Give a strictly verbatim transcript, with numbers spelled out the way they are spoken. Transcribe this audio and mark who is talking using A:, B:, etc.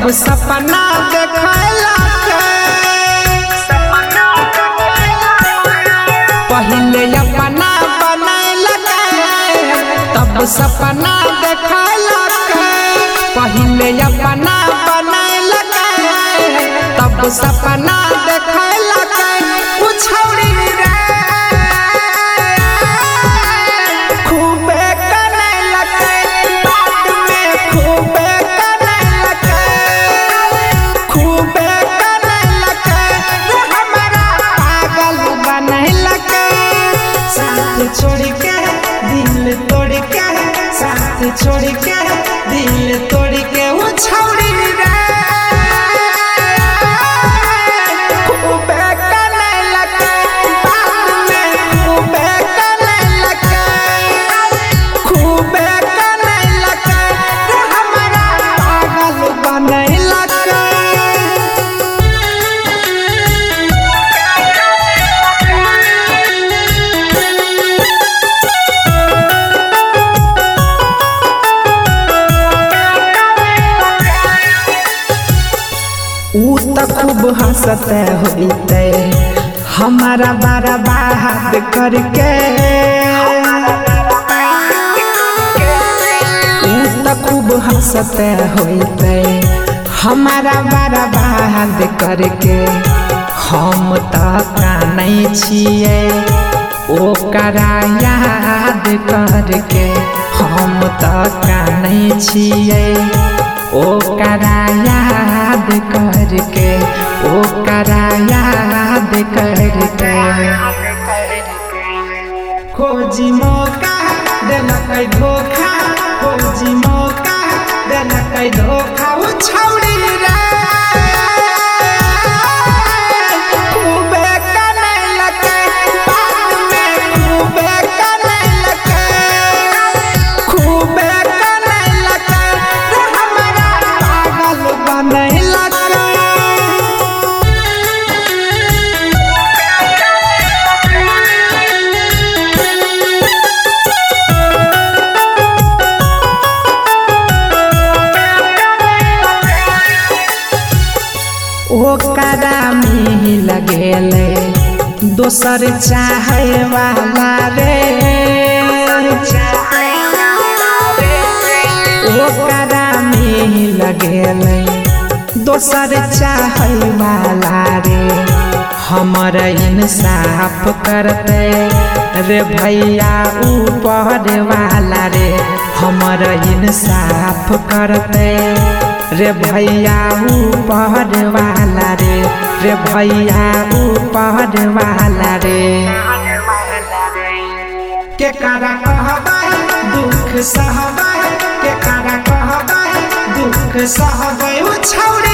A: तब सपना देखला पहले अपना बनैलक तब सपना देखला पहले अपना बनैलक तब सपना देखला उ छौरी रे खूबे कनैलक बात में खूबे कनैलक खूबे कनैलक हमरा पागल बनैलक साथ छोड़ के दिल तोड़ के साथ छोड़ के दिल तोड़ के उ छौरी रे खूबे कनैलक बात में खूबे कनैलक खूबे कनैलक हमरा पागल बनैलक ऊ त खूब हंसते होते हमारा बारा बात करके ऊ त खूब हंसते होते हमारा बारा बात करके हम त कानै छियै ओकरा याद करके हम त कानै छियै ओकरा याद करके ओकरा याद करके खोजी मौका देलक धोखा खोजी मौका देलक धोखा उ छौरी रे खूबे कनैलक बात में खूबे कनैलक खूबे कनैलक हमरा पागल बनैलक ओकरा मिल गेले दोसर चाहे वाला रे ओकरा मिल गेले दोसर चाहे वाला रे हमर इंसाफ करते रे भैया ऊपर वाला रे हमर इंसाफ करते रे भैया ऊपर वाला रे रे भैया ऊपर वाला रे के करा कहबै दुख सहबै के करा कहबै दुख सहबै उ छौरी